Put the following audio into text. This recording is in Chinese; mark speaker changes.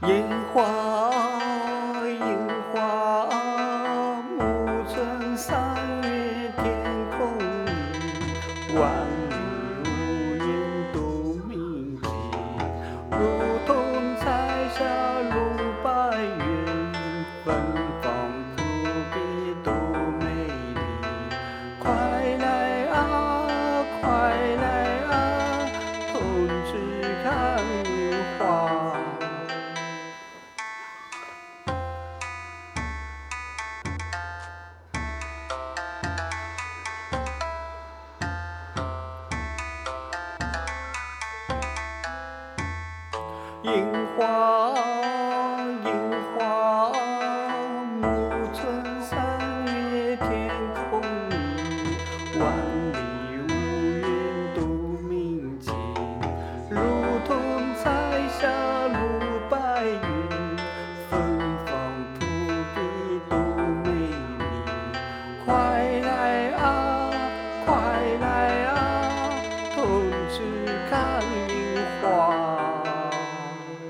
Speaker 1: 樱花，樱花，暮春三月天空明，万里无云都明净，如同彩霞如白云，芬芳扑鼻多美丽。快来啊，快来啊，同去看樱花。樱花。